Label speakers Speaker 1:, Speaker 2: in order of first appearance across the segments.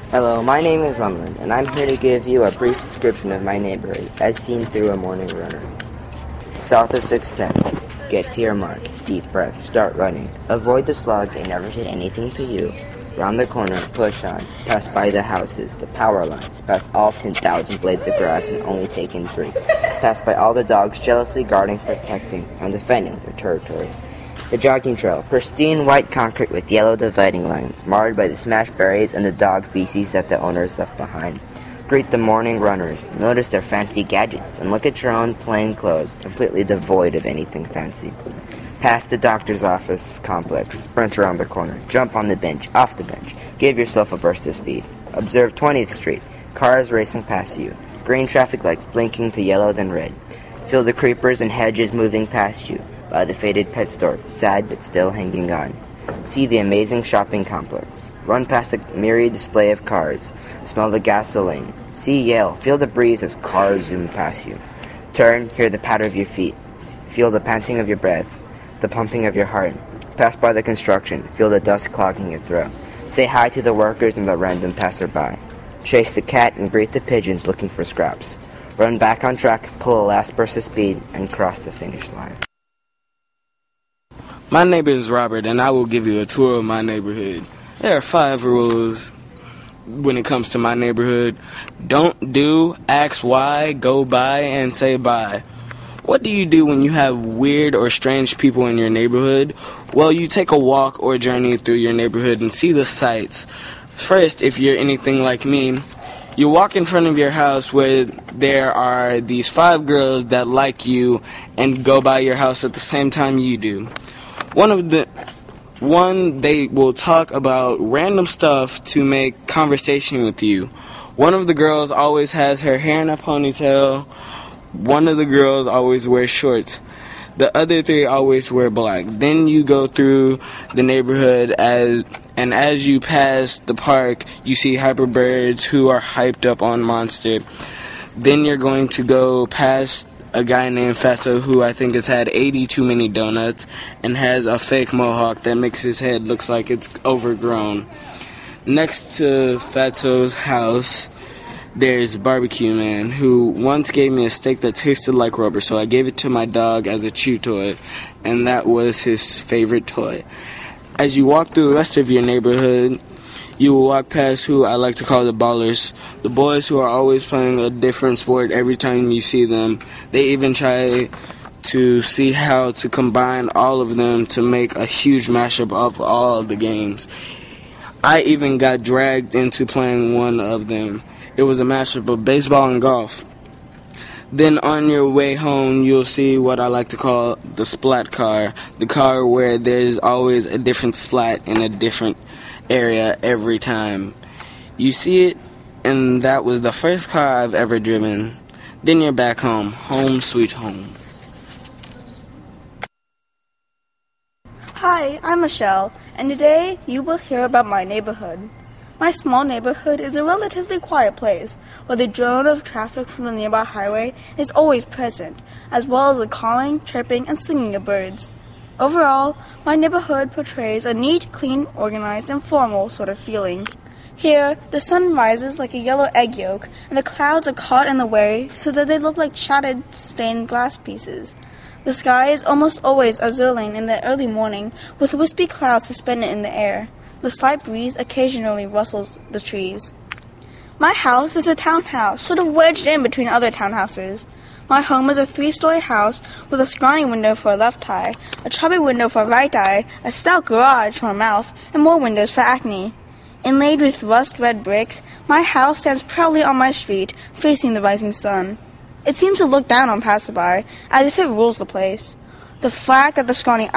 Speaker 1: Hello, my name is Runland, and I'm here to give you a brief description of my neighborhood as seen through a morning runner. South of 610. Get to your mark. Deep breath. Start running. Avoid the slog. They never did anything to you. Round the corner. Push on. Pass by the houses, the power lines. Pass all 10,000 blades of grass and only take in 3. Pass by all the dogs jealously guarding, protecting, and defending their territory. The jogging trail, pristine white concrete with yellow dividing lines, marred by the smashed berries and the dog feces that the owners left behind. Greet the morning runners, notice their fancy gadgets, and look at your own plain clothes, completely devoid of anything fancy. Past the doctor's office complex, sprint around the corner, jump on the bench, off the bench, give yourself a burst of speed. Observe 20th Street, cars racing past you, green traffic lights blinking to yellow then red. Feel the creepers and hedges moving past you. By the faded pet store, sad but still hanging on. See the amazing shopping complex. Run past the myriad display of cars. Smell the gasoline. See Yale. Feel the breeze as cars zoom past you. Turn, hear the patter of your feet. Feel the panting of your breath, the pumping of your heart. Pass by the construction. Feel the dust clogging your throat. Say hi to the workers and the random passerby. Chase the cat and greet the pigeons looking for scraps. Run back on track, pull a last burst of speed, and cross the finish line.
Speaker 2: My name is Robert, and I will give you a tour of my neighborhood. There are 5 rules when it comes to my neighborhood. Don't do, ask why, go by, and say bye. What do you do when you have weird or strange people in your neighborhood? Well, you take a walk or journey through your neighborhood and see the sights. First, if you're anything like me, you walk in front of your house where there are these 5 girls that like you and go by your house at the same time you do. They will talk about random stuff to make conversation with you. One of the girls always has her hair in a ponytail. One of the girls always wears shorts. The other 3 always wear black. Then you go through the neighborhood as you pass the park, you see hyperbirds who are hyped up on Monster. Then you're going to go past a guy named Fatso who I think has had 80 too many donuts and has a fake mohawk that makes his head looks like it's overgrown. Next to Fatso's house, there's Barbecue Man, who once gave me a steak that tasted like rubber, so I gave it to my dog as a chew toy, and that was his favorite toy. As you walk through the rest of your neighborhood, you will walk past who I like to call the ballers, the boys who are always playing a different sport every time you see them. They even try to see how to combine all of them to make a huge mashup of all of the games. I even got dragged into playing one of them. It was a mashup of baseball and golf. Then on your way home, you'll see what I like to call the splat car, the car where there's always a different splat in a different area every time. You see it, and that was the first car I've ever driven. Then you're back home. Home sweet home.
Speaker 3: Hi, I'm Michelle, and today you will hear about my neighborhood. My small neighborhood is a relatively quiet place, where the drone of traffic from the nearby highway is always present, as well as the calling, chirping, and singing of birds. Overall, my neighborhood portrays a neat, clean, organized, and formal sort of feeling. Here, the sun rises like a yellow egg yolk, and the clouds are caught in the way so that they look like shattered stained glass pieces. The sky is almost always azuline in the early morning, with wispy clouds suspended in the air. The slight breeze occasionally rustles the trees. My house is a townhouse, sort of wedged in between other townhouses. My home is a 3-story house with a scrawny window for a left eye, a chubby window for a right eye, a stout garage for a mouth, and more windows for acne. Inlaid with rust-red bricks, my house stands proudly on my street, facing the rising sun. It seems to look down on passerby, as if it rules the place. The fact that the scrawny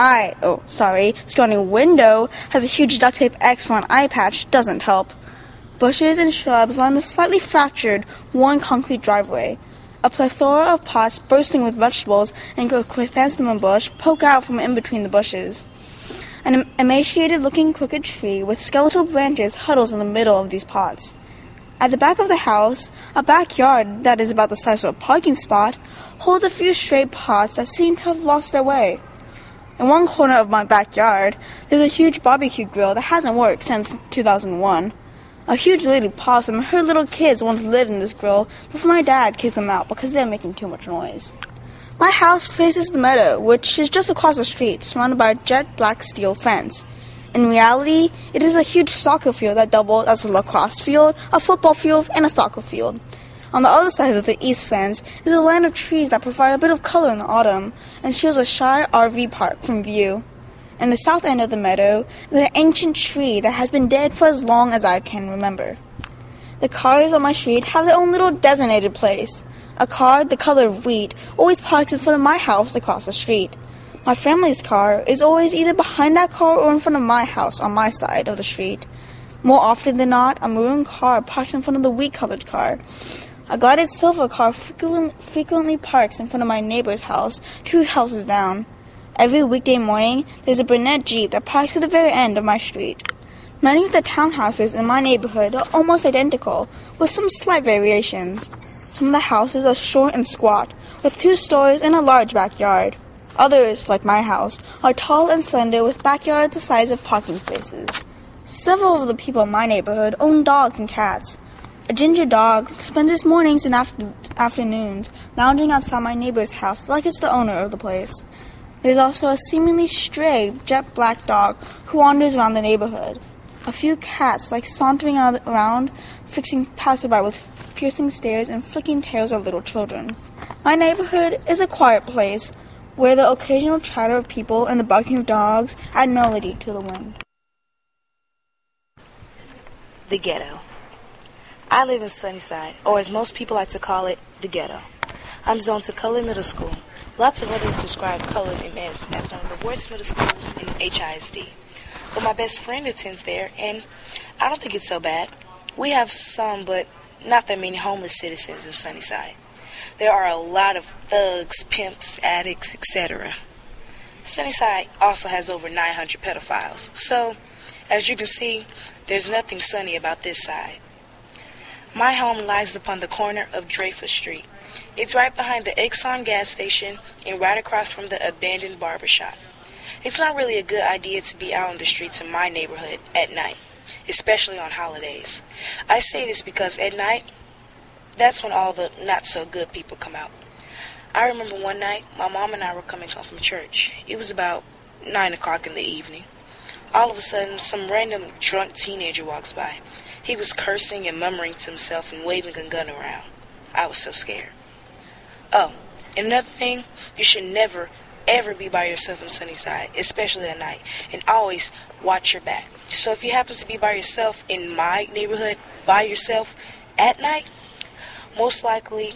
Speaker 3: window has a huge duct tape X for an eye patch doesn't help. Bushes and shrubs line the slightly fractured, worn concrete driveway. A plethora of pots bursting with vegetables and a chrysanthemum bush poke out from in between the bushes. An emaciated-looking crooked tree with skeletal branches huddles in the middle of these pots. At the back of the house, a backyard that is about the size of a parking spot holds a few stray pots that seem to have lost their way. In one corner of my backyard, there's a huge barbecue grill that hasn't worked since 2001. A huge lady possum and her little kids once lived in this grill before my dad kicked them out because they were making too much noise. My house faces the meadow, which is just across the street, surrounded by a jet black steel fence. In reality, it is a huge soccer field that doubles as a lacrosse field, a football field, and a soccer field. On the other side of the east fence is a line of trees that provide a bit of color in the autumn and shields a shy RV park from view. In the south end of the meadow is an ancient tree that has been dead for as long as I can remember. The cars on my street have their own little designated place. A car the color of wheat always parks in front of my house across the street. My family's car is always either behind that car or in front of my house on my side of the street. More often than not, a maroon car parks in front of the wheat-colored car. A gilded silver car frequently parks in front of my neighbor's house, 2 houses down. Every weekday morning, there's a brunette Jeep that parks at the very end of my street. Many of the townhouses in my neighborhood are almost identical, with some slight variations. Some of the houses are short and squat, with 2 stories and a large backyard. Others, like my house, are tall and slender with backyards the size of parking spaces. Several of the people in my neighborhood own dogs and cats. A ginger dog spends its mornings and afternoons lounging outside my neighbor's house like it's the owner of the place. There's also a seemingly stray jet black dog who wanders around the neighborhood. A few cats like sauntering around, fixing passerby with piercing stares and flicking tails at little children. My neighborhood is a quiet place where the occasional chatter of people and the barking of dogs add melody to the wind.
Speaker 4: The ghetto. I live in Sunnyside, or as most people like to call it, the ghetto. I'm zoned to Cullen Middle School. Lots of others describe Cullen MS as one of the worst middle schools in HISD. But my best friend attends there, and I don't think it's so bad. We have some, but not that many homeless citizens in Sunnyside. There are a lot of thugs, pimps, addicts, etc. Sunnyside also has over 900 pedophiles, so, as you can see, there's nothing sunny about this side. My home lies upon the corner of Dreyfus Street. It's right behind the Exxon gas station and right across from the abandoned barbershop. It's not really a good idea to be out on the streets in my neighborhood at night, especially on holidays. I say this because at night, that's when all the not-so-good people come out. I remember one night, my mom and I were coming home from church. It was about 9 o'clock in the evening. All of a sudden, some random drunk teenager walks by. He was cursing and murmuring to himself and waving a gun around. I was so scared. Oh, and another thing, you should never, ever be by yourself in Sunnyside, especially at night, and always watch your back. So if you happen to be by yourself in my neighborhood, by yourself at night, most likely,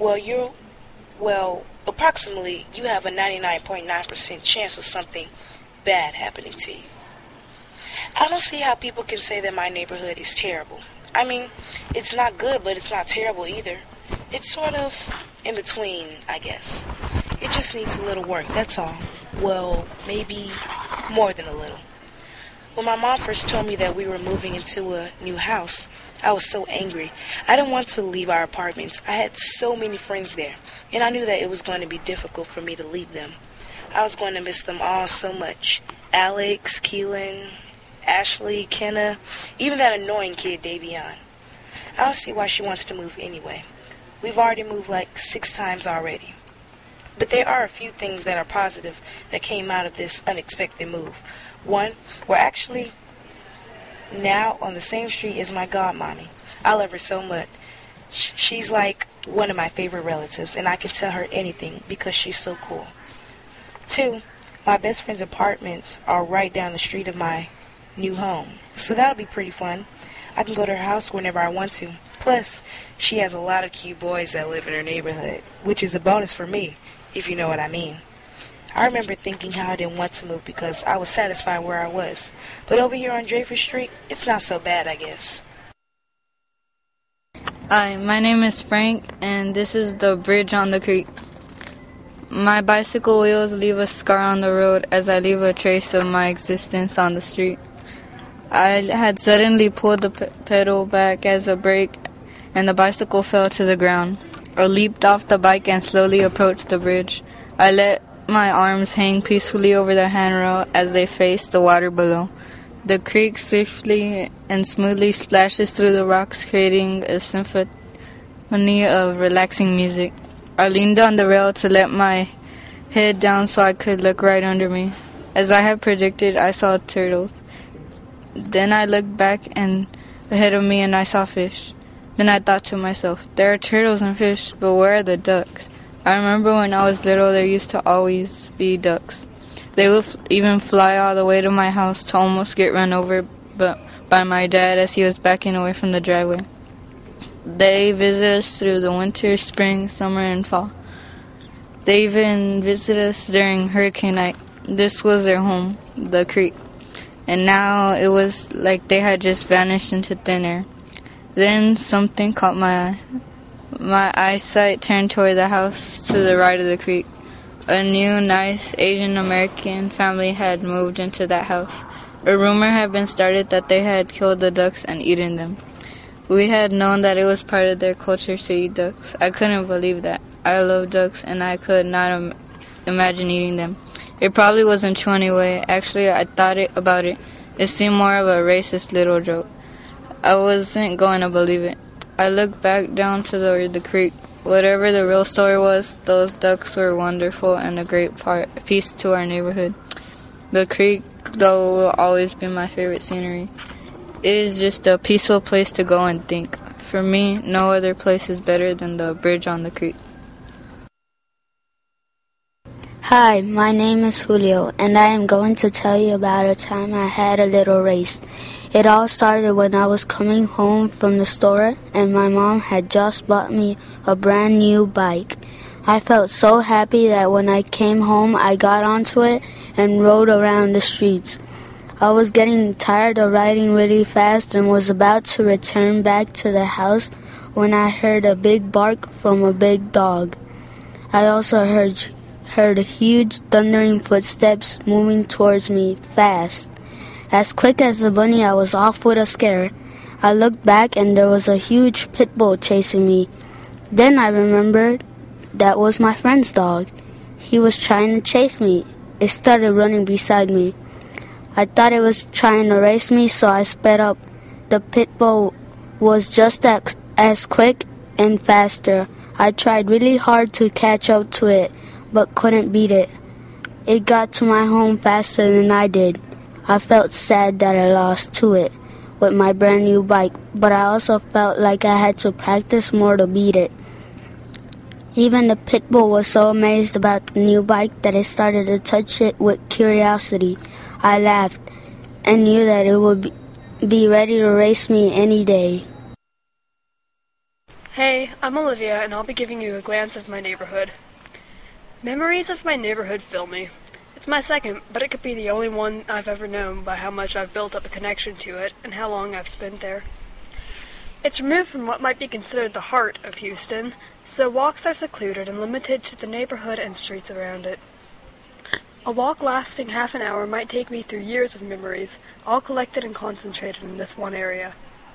Speaker 4: approximately, you have a 99.9% chance of something bad happening to you. I don't see how people can say that my neighborhood is terrible. I mean, it's not good, but it's not terrible either. It's sort of in between, I guess. It just needs a little work, that's all. Well, maybe more than a little. When my mom first told me that we were moving into a new house, I was so angry. I didn't want to leave our apartments. I had so many friends there, and I knew that it was going to be difficult for me to leave them. I was going to miss them all so much. Alex, Keelan, Ashley, Kenna, even that annoying kid, Davion. I don't see why she wants to move anyway. We've already moved like 6 times already. But there are a few things that are positive that came out of this unexpected move. One, we're actually now on the same street as my godmommy. I love her so much. She's like one of my favorite relatives, and I can tell her anything because she's so cool. 2, my best friend's apartments are right down the street of my new home, so that'll be pretty fun. I can go to her house whenever I want to. Plus, she has a lot of cute boys that live in her neighborhood, which is a bonus for me, if you know what I mean. I remember thinking how I didn't want to move because I was satisfied where I was. But over here on Dreyfus Street, it's not so bad, I guess.
Speaker 5: Hi, my name is Frank, and this is the bridge on the creek. My bicycle wheels leave a scar on the road as I leave a trace of my existence on the street. I had suddenly pulled the pedal back as a brake, and the bicycle fell to the ground. I leaped off the bike and slowly approached the bridge. I let my arms hang peacefully over the handrail as they faced the water below. The creek swiftly and smoothly splashes through the rocks, creating a symphony of relaxing music. I leaned on the rail to let my head down so I could look right under me. As I had predicted, I saw turtles. Then I looked back and ahead of me and I saw fish. Then I thought to myself, there are turtles and fish, but where are the ducks? I remember when I was little there used to always be ducks. They would even fly all the way to my house to almost get run over by my dad as he was backing away from the driveway. They visit us through the winter, spring, summer, and fall. They even visit us during hurricane night. This was their home, the creek. And now it was like they had just vanished into thin air. Then something caught my eye. My eyesight turned toward the house to the right of the creek. A new, nice Asian American family had moved into that house. A rumor had been started that they had killed the ducks and eaten them. We had known that it was part of their culture to eat ducks. I couldn't believe that. I love ducks and I could not imagine eating them. It probably wasn't true anyway. Actually, I thought about it. It seemed more of a racist little joke. I wasn't going to believe it. I looked back down to the creek. Whatever the real story was, those ducks were wonderful and a great piece to our neighborhood. The creek, though, will always be my favorite scenery. It is just a peaceful place to go and think. For me, no other place is better than the bridge on the creek.
Speaker 6: Hi, my name is Julio, and I am going to tell you about a time I had a little race. It all started when I was coming home from the store, and my mom had just bought me a brand new bike. I felt so happy that when I came home, I got onto it and rode around the streets. I was getting tired of riding really fast and was about to return back to the house when I heard a big bark from a big dog. I also heard huge thundering footsteps moving towards me fast. As quick as a bunny, I was off with a scare. I looked back and there was a huge pit bull chasing me. Then I remembered that was my friend's dog. He was trying to chase me. It started running beside me. I thought it was trying to race me, so I sped up. The pit bull was just as quick and faster. I tried really hard to catch up to it, but couldn't beat it. It got to my home faster than I did. I felt sad that I lost to it with my brand new bike, but I also felt like I had to practice more to beat it. Even the pit bull was so amazed about the new bike that it started to touch it with curiosity. I laughed and knew that it would be ready to race me any day.
Speaker 7: Hey, I'm Olivia, and I'll be giving you a glance of my neighborhood. Memories of my neighborhood fill me. It's my second, but it could be the only one I've ever known by how much I've built up a connection to it and how long I've spent there. It's removed from what might be considered the heart of Houston, so walks are secluded and limited to the neighborhood and streets around it. A walk lasting half an hour might take me through years of memories, all collected and concentrated in this one area.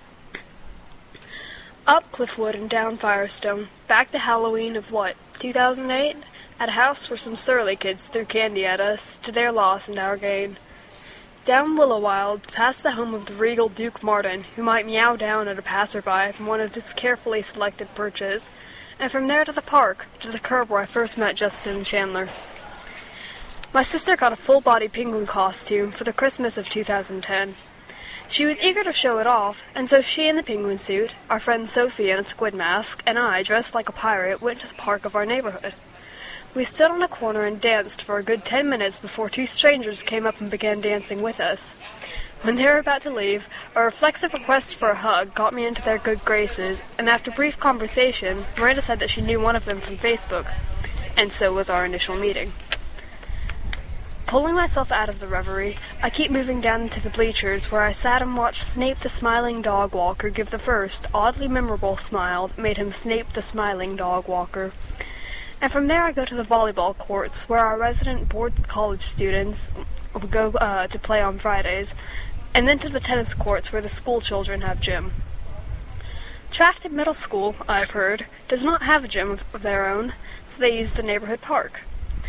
Speaker 7: Up Cliffwood and down Firestone, back to Halloween of 2008? At a house where some surly kids threw candy at us, to their loss and our gain. Down Willowwild, past the home of the regal Duke Martin, who might meow down at a passerby from one of his carefully selected perches, and from there to the park, to the curb where I first met Justin and Chandler. My sister got a full-body penguin costume for the Christmas of 2010. She was eager to show it off, and so she in the penguin suit, our friend Sophie in a squid mask, and I, dressed like a pirate, went to the park of our neighborhood. We stood on a corner and danced for a good 10 minutes before two strangers came up and began dancing with us. When they were about to leave, a reflexive request for a hug got me into their good graces, and after brief conversation, Miranda said that she knew one of them from Facebook, and so was our initial meeting. Pulling myself out of the reverie, I keep moving down to the bleachers where I sat and watched Snape the Smiling Dog Walker give the first, oddly memorable smile that made him Snape the Smiling Dog Walker. And from there I go to the volleyball courts where our resident board college students go to play on Fridays, and then to the tennis courts where the school children have gym. Trafton Middle School, I've heard, does not have a gym of their own, so they use the neighborhood park.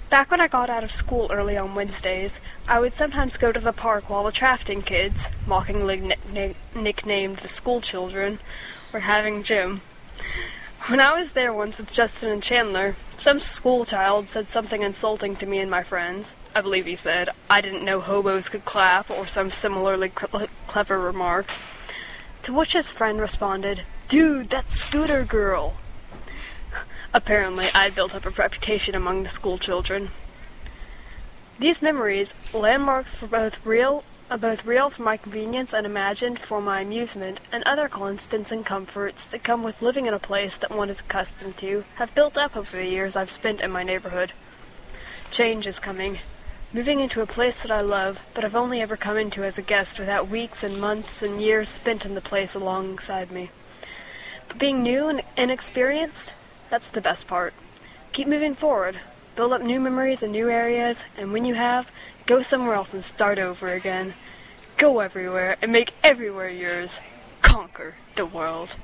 Speaker 7: Back when I got out of school early on Wednesdays, I would sometimes go to the park while the Trafton kids, mockingly nicknamed the school children, were having gym. When I was there once with Justin and Chandler, some school child said something insulting to me and my friends. I believe he said, "I didn't know hobos could clap," or some similarly clever remark. To which his friend responded, "Dude, that's Scooter Girl." Apparently, I had built up a reputation among the school children. These memories, landmarks for both real for my convenience and imagined for my amusement, and other constants and comforts that come with living in a place that one is accustomed to, have built up over the years I've spent in my neighborhood. Change is coming. Moving into a place that I love, but I've only ever come into as a guest without weeks and months and years spent in the place alongside me. But being new and inexperienced, that's the best part. Keep moving forward. Build up new memories in new areas, and when you have, go somewhere else and start over again. Go everywhere and make everywhere yours. Conquer the world.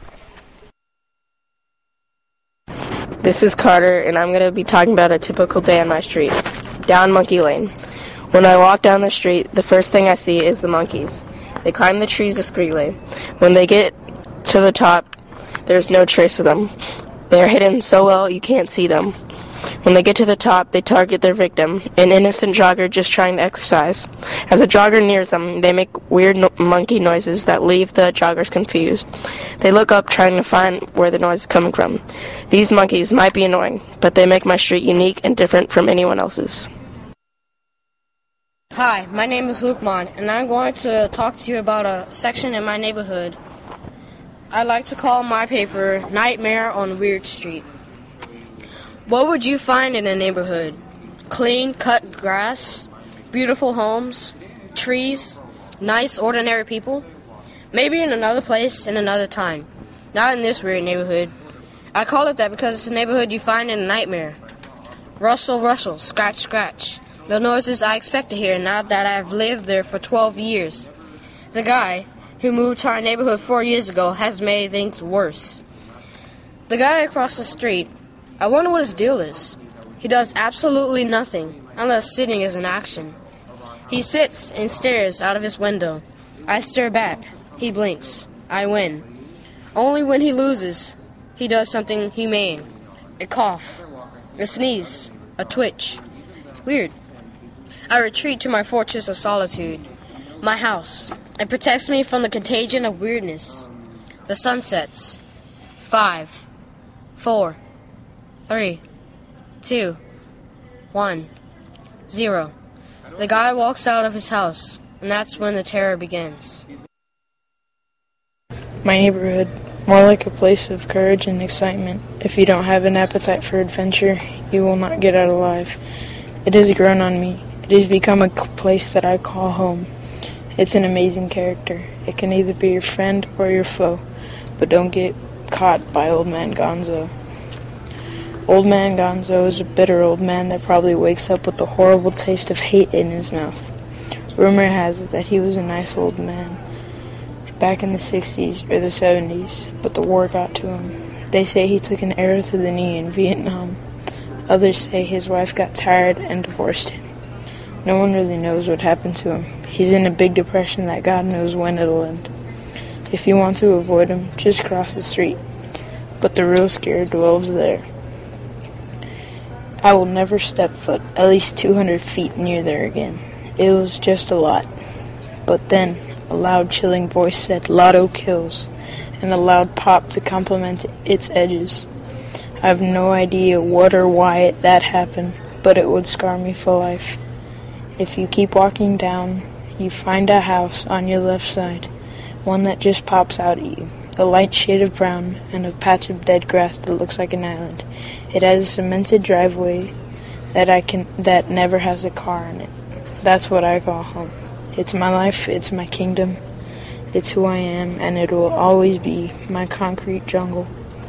Speaker 8: This is Carter, and I'm going to be talking about a typical day on my street. Down Monkey Lane. When I walk down the street, the first thing I see is the monkeys. They climb the trees discreetly. When they get to the top, there's no trace of them. They are hidden so well you can't see them. When they get to the top, they target their victim, an innocent jogger just trying to exercise. As a jogger nears them, they make weird monkey noises that leave the joggers confused. They look up trying to find where the noise is coming from. These monkeys might be annoying, but they make my street unique and different from anyone else's.
Speaker 9: Hi, my name is Luke Mon, and I'm going to talk to you about a section in my neighborhood I like to call my paper Nightmare on Weird Street. What would you find in a neighborhood? Clean, cut grass, beautiful homes, trees, nice, ordinary people? Maybe in another place, in another time. Not in this weird neighborhood. I call it that because it's a neighborhood you find in a nightmare. Rustle, rustle, scratch, scratch. The noises I expect to hear now that I've lived there for 12 years. The guy who moved to our neighborhood 4 years ago has made things worse. The guy across the street, I wonder what his deal is. He does absolutely nothing, unless sitting is an action. He sits and stares out of his window. I stare back. He blinks. I win. Only when he loses, he does something humane. A cough. A sneeze. A twitch. Weird. I retreat to my fortress of solitude. My house. It protects me from the contagion of weirdness. The sun sets. 5, 4, 3, 2, 1, 0. The guy walks out of his house, and that's when the terror begins.
Speaker 10: My neighborhood, more like a place of courage and excitement. If you don't have an appetite for adventure, you will not get out alive. It has grown on me. It has become a place that I call home. It's an amazing character. It can either be your friend or your foe, but don't get caught by Old Man Gonzo. Old Man Gonzo is a bitter old man that probably wakes up with the horrible taste of hate in his mouth. Rumor has it that he was a nice old man back in the 60s or the 70s, but the war got to him. They say he took an arrow to the knee in Vietnam. Others say his wife got tired and divorced him. No one really knows what happened to him. He's in a big depression that God knows when it'll end. If you want to avoid him, just cross the street. But the real scare dwells there. I will never step foot at least 200 feet near there again. It was just a lot. But then, a loud chilling voice said, "Lotto kills," and a loud pop to complement its edges. I have no idea what or why that happened, but it would scar me for life. If you keep walking down, you find a house on your left side, one that just pops out at you, a light shade of brown and a patch of dead grass that looks like an island. It has a cemented driveway that never has a car in it. That's what I call home. It's my life, it's my kingdom, it's who I am, and it will always be my concrete jungle.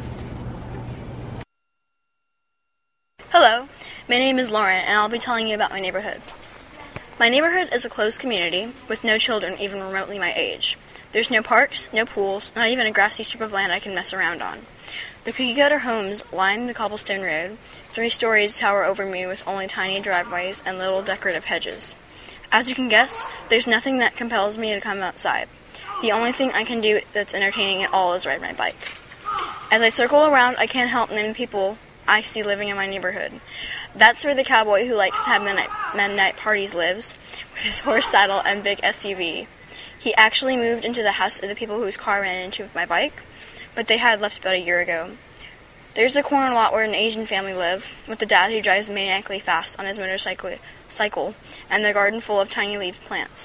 Speaker 11: Hello, my name is Lauren, and I'll be telling you about my neighborhood. My neighborhood is a closed community with no children even remotely my age. There's no parks, no pools, not even a grassy strip of land I can mess around on. The cookie-cutter homes line the cobblestone road. 3 stories tower over me with only tiny driveways and little decorative hedges. As you can guess, there's nothing that compels me to come outside. The only thing I can do that's entertaining at all is ride my bike. As I circle around, I can't help naming people I see living in my neighborhood. That's where the cowboy who likes to have midnight parties lives, with his horse saddle and big SUV. He actually moved into the house of the people whose car ran into my bike, but they had left about a year ago. There's the corner lot where an Asian family live, with the dad who drives maniacally fast on his motorcycle, and the garden full of tiny leaf plants.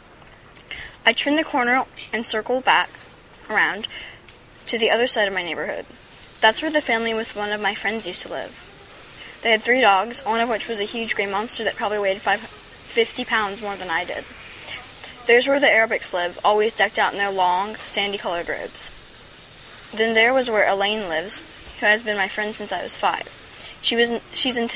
Speaker 11: I turn the corner and circle back around to the other side of my neighborhood. That's where the family with one of my friends used to live. They had 3 dogs, one of which was a huge gray monster that probably weighed 50 pounds more than I did. There's where the Arabics live, always decked out in their long, sandy-colored robes. Then there was where Elaine lives, who has been my friend since I was 5. She is in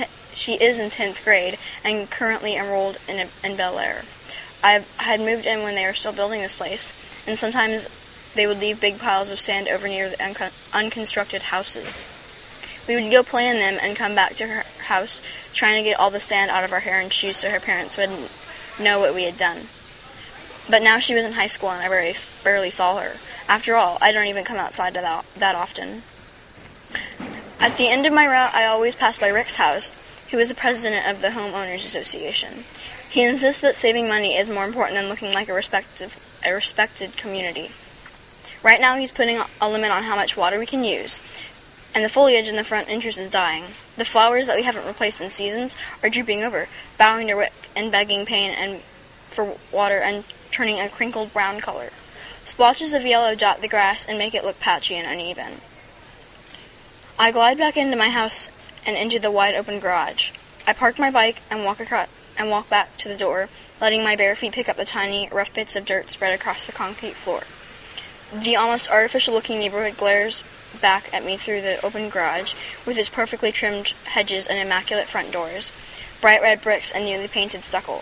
Speaker 11: 10th grade and currently enrolled in Bel Air. I had moved in when they were still building this place, and sometimes they would leave big piles of sand over near the unconstructed houses. We would go play in them and come back to her house trying to get all the sand out of our hair and shoes so her parents wouldn't know what we had done. But now she was in high school and I barely saw her. After all, I don't even come outside that often. At the end of my route, I always pass by Rick's house, who is the president of the Homeowners Association. He insists that saving money is more important than looking like a respected community. Right now he's putting a limit on how much water we can use, and the foliage in the front entrance is dying. The flowers that we haven't replaced in seasons are drooping over, bowing to Rick and begging pain for water and turning a crinkled brown color. Splotches of yellow dot the grass and make it look patchy and uneven. I glide back into my house and into the wide open garage. I park my bike and walk back to the door, letting my bare feet pick up the tiny, rough bits of dirt spread across the concrete floor. The almost artificial-looking neighborhood glares back at me through the open garage, with its perfectly trimmed hedges and immaculate front doors, bright red bricks and newly painted stucco.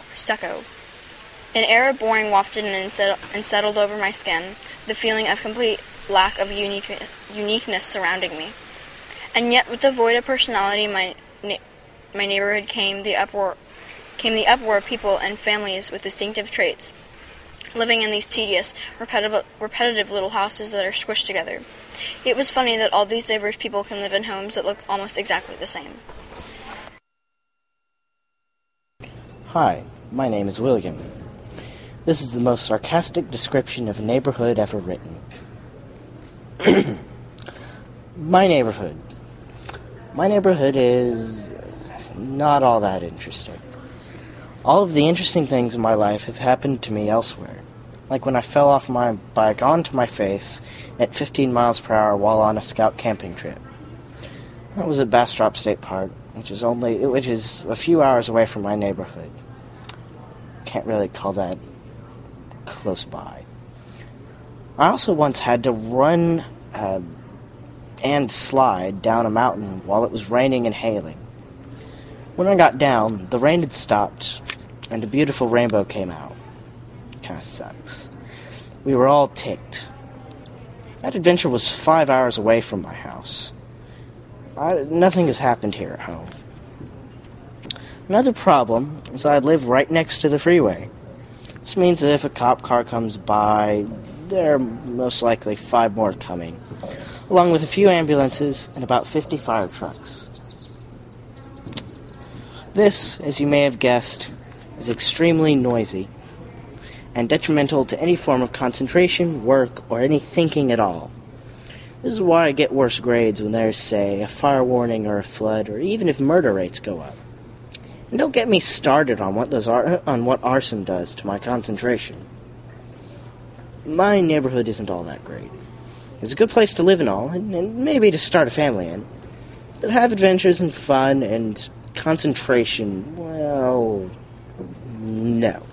Speaker 11: An air of boring wafted and settled over my skin, the feeling of complete lack of uniqueness surrounding me. And yet, with the void of personality in my neighborhood came the uproar of people and families with distinctive traits, living in these tedious, repetitive little houses that are squished together. It was funny that all these diverse people can live in homes that look almost exactly the same.
Speaker 12: Hi, my name is William. This is the most sarcastic description of a neighborhood ever written. My neighborhood. My neighborhood is not all that interesting. All of the interesting things in my life have happened to me elsewhere, like when I fell off my bike onto my face at 15 miles per hour while on a scout camping trip. That was at Bastrop State Park, which is a few hours away from my neighborhood. Can't really call that close by. I also once had to run and slide down a mountain while it was raining and hailing. When I got down, the rain had stopped, and a beautiful rainbow came out. Kinda sucks. We were all ticked. That adventure was 5 hours away from my house. Nothing has happened here at home. Another problem is I live right next to the freeway. This means that if a cop car comes by, there are most likely 5 more coming, along with a few ambulances and about 50 fire trucks. This, as you may have guessed, is extremely noisy and detrimental to any form of concentration, work, or any thinking at all. This is why I get worse grades when there's, say, a fire warning or a flood, or even if murder rates go up. And don't get me started on what arson does to my concentration. My neighborhood isn't all that great. It's a good place to live and all, and maybe to start a family in. But have adventures and fun and concentration, well, no.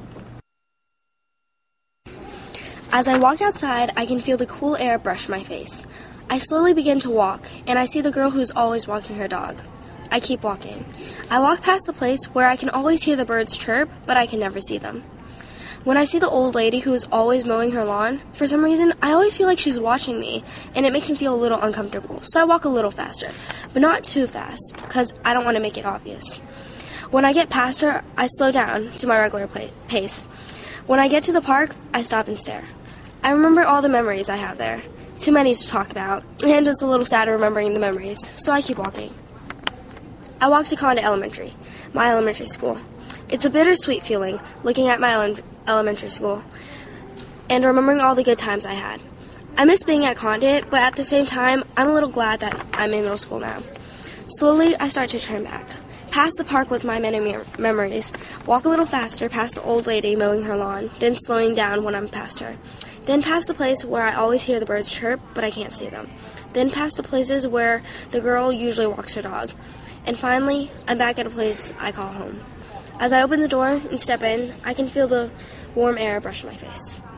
Speaker 13: As I walk outside, I can feel the cool air brush my face. I slowly begin to walk, and I see the girl who's always walking her dog. I keep walking. I walk past the place where I can always hear the birds chirp, but I can never see them. When I see the old lady who is always mowing her lawn, for some reason, I always feel like she's watching me, and it makes me feel a little uncomfortable, so I walk a little faster, but not too fast, because I don't want to make it obvious. When I get past her, I slow down to my regular pace. When I get to the park, I stop and stare. I remember all the memories I have there. Too many to talk about, and it's a little sad remembering the memories, so I keep walking. I walk to Conda Elementary, my elementary school. It's a bittersweet feeling looking at my elementary school and remembering all the good times I had. I miss being at Condit, but at the same time, I'm a little glad that I'm in middle school now. Slowly, I start to turn back. Past the park with my many memories, walk a little faster past the old lady mowing her lawn, then slowing down when I'm past her. Then past the place where I always hear the birds chirp, but I can't see them. Then past the places where the girl usually walks her dog. And finally, I'm back at a place I call home. As I open the door and step in, I can feel the warm air brush my face.